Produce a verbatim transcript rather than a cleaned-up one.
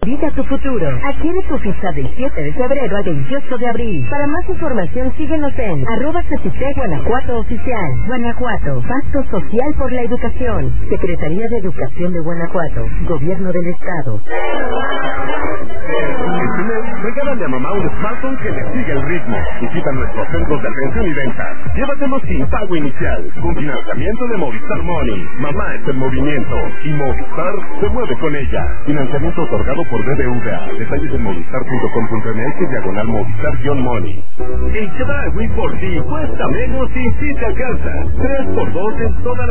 Vida tu futuro. Adquiere tu ficha del siete de febrero al veintiocho de abril. Para más información síguenos en arroba CECITE Guanajuato Oficial. Guanajuato, Pacto Social por la Educación. Secretaría de Educación de Guanajuato. Gobierno del Estado. Este mes, regálale a mamá un smartphone que le siga el ritmo. Visita nuestros centros de atención y venta. Llévatelo sin pago inicial, con financiamiento de Movistar Money. Mamá está en movimiento y Movistar se mueve con ella. Financiamiento otorgado por B B V A. Detalles en movistar punto com punto m x diagonal Movistar-Money. El Chedraui por ti cuesta menos y si te alcanza. tres por dos en toda la